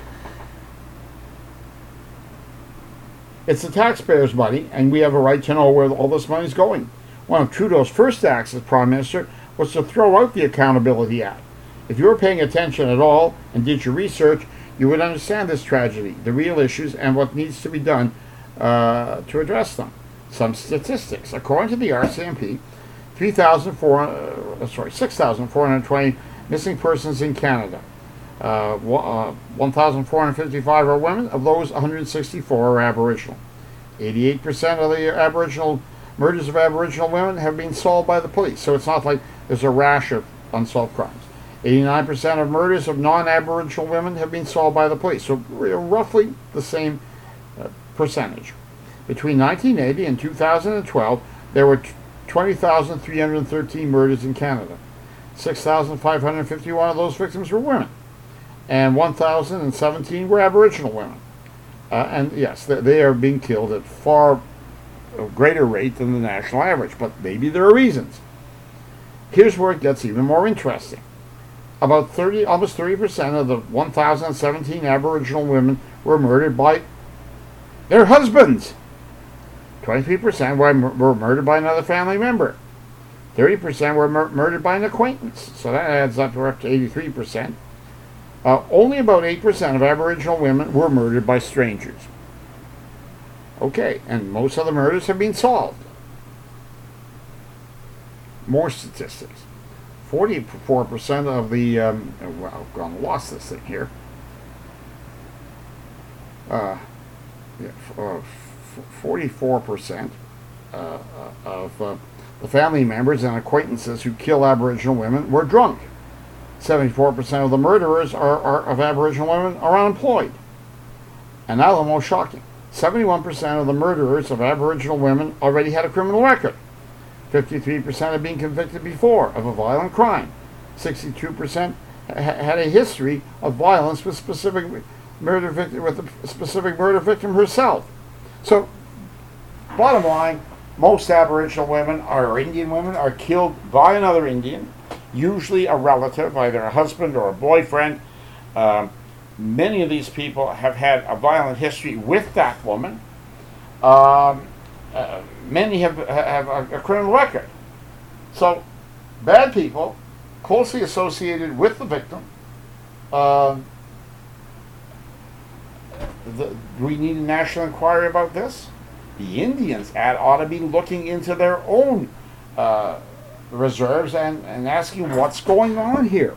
It's the taxpayers' money, and we have a right to know where all this money is going. One of Trudeau's first acts as Prime Minister was to throw out the Accountability Act. If you were paying attention at all and did your research, you would understand this tragedy, the real issues, and what needs to be done uh, to address them. Some statistics. According to the R C M P, three thousand four hundred, uh, sorry, six thousand four hundred twenty missing persons in Canada. Uh, uh, one thousand four hundred fifty-five are women. Of those, one hundred sixty-four are Aboriginal. eighty-eight percent of the Aboriginal murders of Aboriginal women have been solved by the police. So it's not like there's a rash of unsolved crimes. eighty-nine percent of murders of non-Aboriginal women have been solved by the police. So roughly the same uh, percentage. Between nineteen eighty and two thousand twelve, there were twenty thousand three hundred thirteen murders in Canada. six thousand five hundred fifty-one of those victims were women, and one thousand seventeen were Aboriginal women. Uh, and yes, they, they are being killed at far greater rate than the national average, but maybe there are reasons. Here's where it gets even more interesting. About thirty, almost thirty percent of the one thousand seventeen Aboriginal women were murdered by their husbands. twenty-three percent were, were murdered by another family member. thirty percent were mur- murdered by an acquaintance. So that adds up to up to eighty-three percent. Uh, only about eight percent of Aboriginal women were murdered by strangers. Okay, and most of the murders have been solved. More statistics. forty-four percent of the, um, well, I've gone lost this thing here. Uh, yeah, uh, forty-four percent uh, of uh, the family members and acquaintances who kill Aboriginal women were drunk. seventy-four percent of the murderers are, are of Aboriginal women are unemployed. And now the most shocking. seventy-one percent of the murderers of Aboriginal women already had a criminal record. fifty-three percent have been convicted before of a violent crime. sixty-two percent ha- had a history of violence with specific murder victim, with a specific murder victim herself. So, bottom line, most Aboriginal women or Indian women are killed by another Indian, usually a relative, either a husband or a boyfriend. Um, many of these people have had a violent history with that woman. Um, uh, many have, have a, a criminal record. So, bad people, closely associated with the victim. Uh, the, do we need a national inquiry about this? The Indians at, ought to be looking into their own uh, reserves and, and asking what's going on here.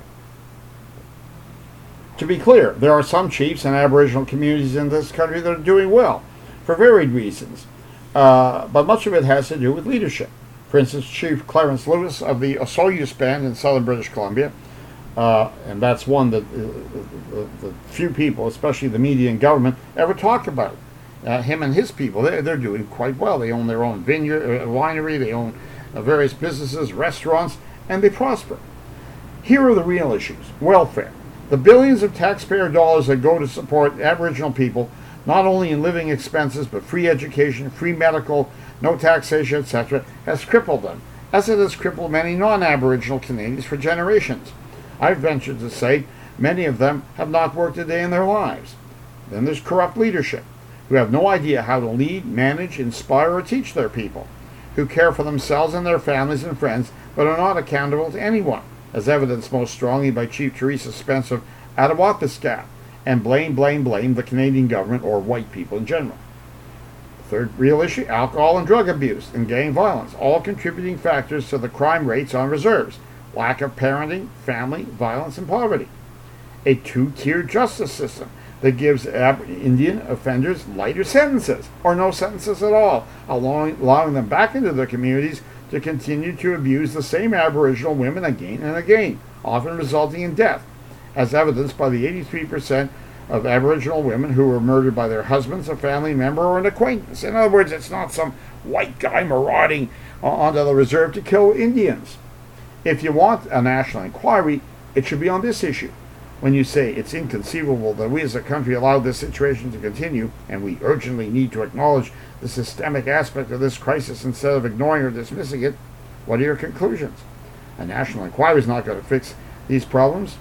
To be clear, there are some chiefs and Aboriginal communities in this country that are doing well, for varied reasons. Uh, but much of it has to do with leadership. For instance, Chief Clarence Lewis of the Osoyoos Band in southern British Columbia, uh, and that's one that uh, the, the few people, especially the media and government, ever talk about. Uh, him and his people, they're, they're doing quite well. They own their own vineyard, uh, winery, they own uh, various businesses, restaurants, and they prosper. Here are the real issues. Welfare. The billions of taxpayer dollars that go to support Aboriginal people, not only in living expenses, but free education, free medical, no taxation, et cetera, has crippled them, as it has crippled many non-Aboriginal Canadians for generations. I venture to say many of them have not worked a day in their lives. Then there's corrupt leadership, who have no idea how to lead, manage, inspire, or teach their people, who care for themselves and their families and friends, but are not accountable to anyone, as evidenced most strongly by Chief Teresa Spence of Attawapiskat, and blame, blame, blame the Canadian government or white people in general. Third real issue, alcohol and drug abuse and gang violence, all contributing factors to the crime rates on reserves. Lack of parenting, family, violence, and poverty. A two-tiered justice system that gives Ab- Indian offenders lighter sentences, or no sentences at all, allowing, allowing them back into their communities to continue to abuse the same Aboriginal women again and again, often resulting in death, as evidenced by the eighty-three percent of Aboriginal women who were murdered by their husbands, a family member, or an acquaintance. In other words, it's not some white guy marauding onto the reserve to kill Indians. If you want a national inquiry, it should be on this issue. When you say it's inconceivable that we as a country allow this situation to continue, and we urgently need to acknowledge the systemic aspect of this crisis instead of ignoring or dismissing it, what are your conclusions? A national inquiry is not going to fix these problems.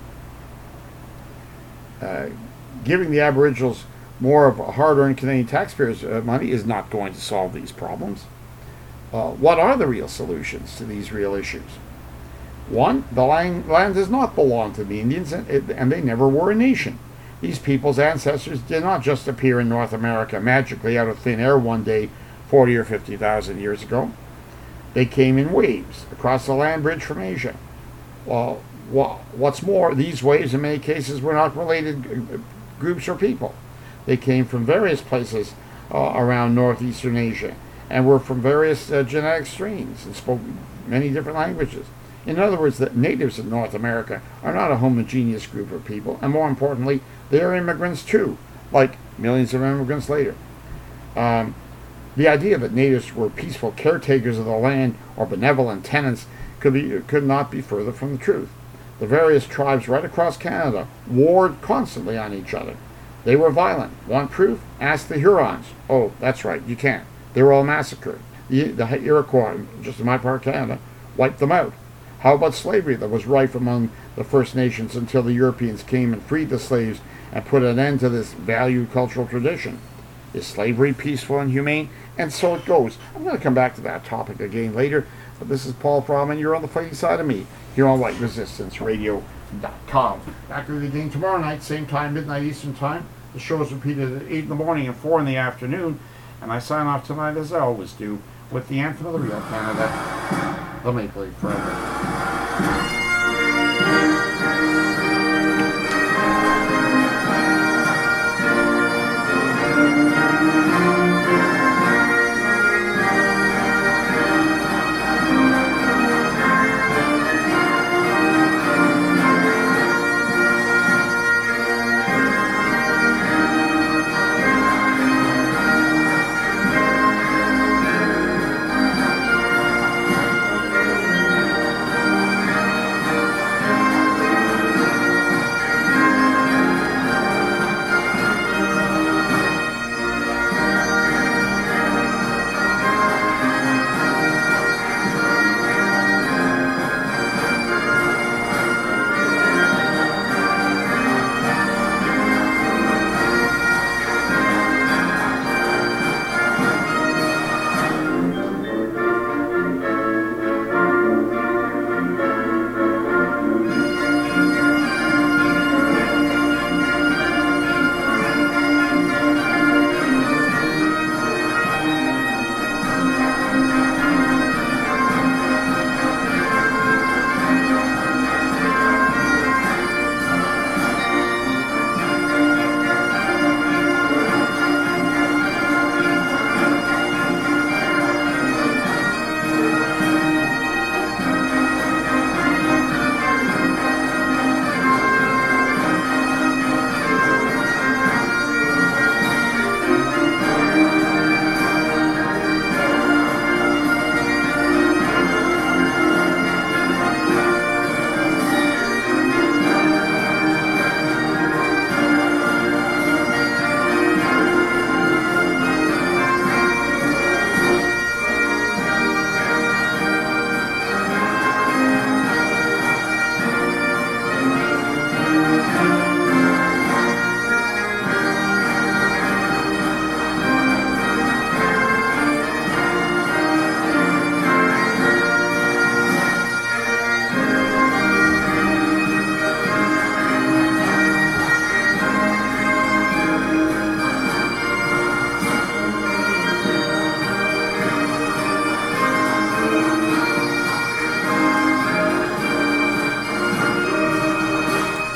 Uh, giving the Aboriginals more of hard-earned Canadian taxpayers' uh, money is not going to solve these problems. Uh, what are the real solutions to these real issues? One, the land, land does not belong to the Indians, and, and they never were a nation. These people's ancestors did not just appear in North America magically out of thin air one day forty or fifty thousand years ago. They came in waves across the land bridge from Asia. Well, what's more, these waves in many cases were not related groups or people. They came from various places uh, around northeastern Asia and were from various uh, genetic strains and spoke many different languages. In other words, the natives of North America are not a homogeneous group of people, and more importantly, they are immigrants too, like millions of immigrants later. Um, the idea that natives were peaceful caretakers of the land or benevolent tenants could be could not be further from the truth. The various tribes right across Canada warred constantly on each other. They were violent. Want proof? Ask the Hurons. Oh, that's right, you can't. They were all massacred. The, the Iroquois, just in my part of Canada, wiped them out. How about slavery that was rife among the First Nations until the Europeans came and freed the slaves and put an end to this valued cultural tradition? Is slavery peaceful and humane? And so it goes. I'm going to come back to that topic again later, but this is Paul Fromm, and you're on the fighting side of me here on White Resistance Radio dot com. Back with you again tomorrow night, same time, midnight Eastern Time. The show is repeated at eight in the morning and four in the afternoon, and I sign off tonight as I always do with the anthem of the real Canada, the Maple Leaf Forever.